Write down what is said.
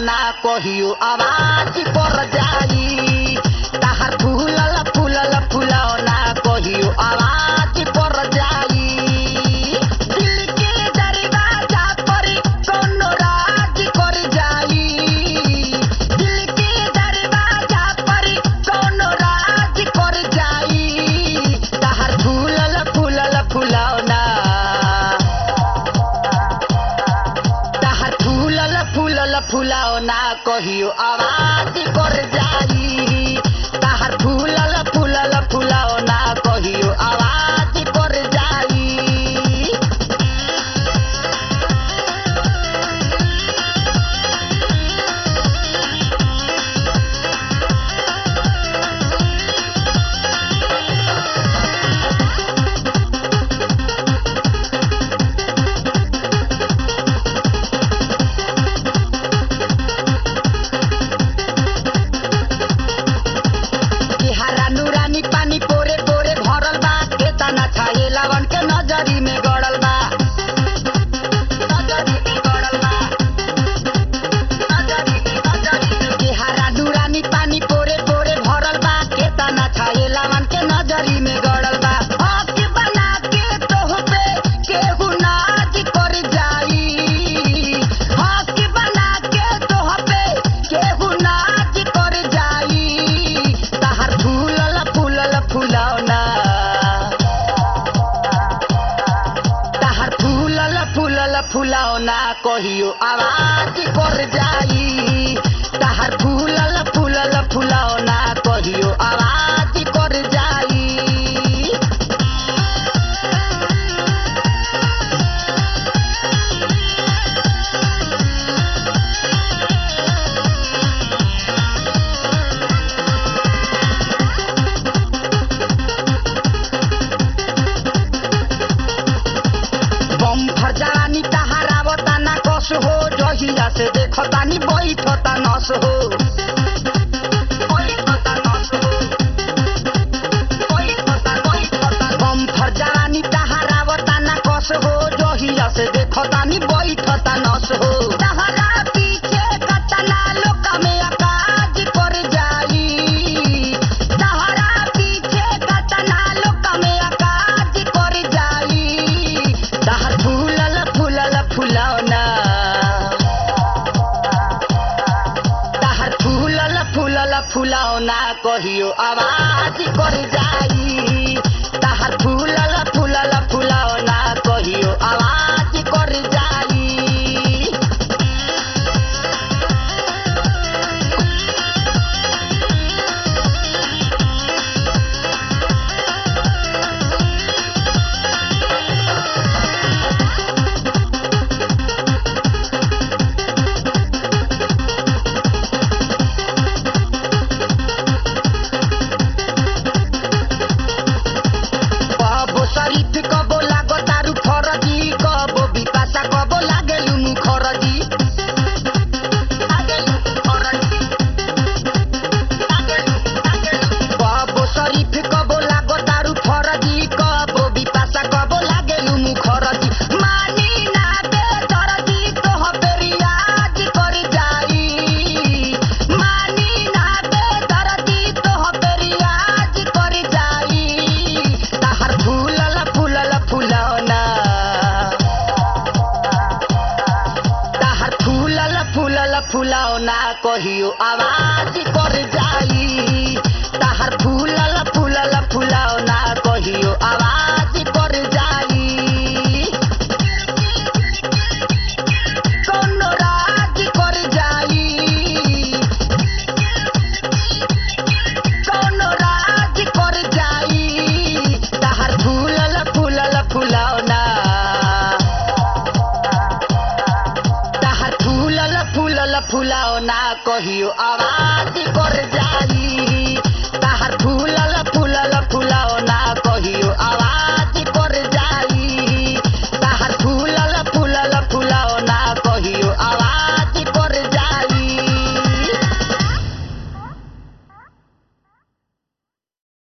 ना कहियो आवाज कर जाई ताहर फूलल फूलल फुलौना कहियो आवाज कर जाई दिल के दरवाजा पर कोनो राज कर जाई दिल के दरवाजा पर कोनो राज कर जाई ताहर फूलल फूलल फुलौना ताहर फूलल फूलल फुलौना कहियो आवाज कर जाई ताहर फूलल फूलल फुलौना कहियो आवाज कर जाई हरा नूरानी पानी पोरे पोरे भरल बा केतना छाए लावन के नजरी में गड़ल बा नजरी में गड़ल बा नजरी हरा नूरानी पानी पोरे पोरे भरल बा केतना छाए लावन के नजरी में गड़ल बा हक बना के तोह पे केहू नाज कर जाई हक बना के तोह पे केहू नाज कर जाई ताहर फूलल फूलल फुलौना ताहर फूलल फूलल फुलौना कहियो आवाज कर जाई ताहर फूलल फूलल फुलौना कहियो आवाज कर जाई बम भर जवानी तहारावता ना कस हो जहिया से देखतानी बैठता नस हो बैठता नस हो बैठता बम भर जवानी तहारावता ना कस हो जहिया से देखतानी बैठता नस हो तहरा पीछे कतना लोक में आकाज कर जाई तहरा पीछे कतना लोक में आकाज कर जाई ताहर फूलल फूलल फुलौना ताहर फूलल फूलल फुलौना कहियो आवाज कर जाई ताहर फूलल फूलल फुलौना कहियो आवाज कर जाई कबो शरीफ कबो लागो तारू फरजी कबो बिपाशा कबो लागेलु मुखरजी कबो शरीफ कबो लागो तारू फरजी कबो बिपाशा कबो लागेलु मुखरजी मानी ना दे दरजी तोह पे रियाज कर जाई मानी ना दे दरजी तोह पे रियाज कर जाई ताहर फूलल फूलल फुलौना ताहर फूलल फूलल फुलौना कहियो आवाज कर जाई ताहर फूलल फूलल फुलौना कहियो आवाज कर जाई कोनो राज कर जाई कोनो राज कर जाई ताहर फूलल फूलल फुलौना ताहर फूलल फूलल फुलौना कहियो आवाज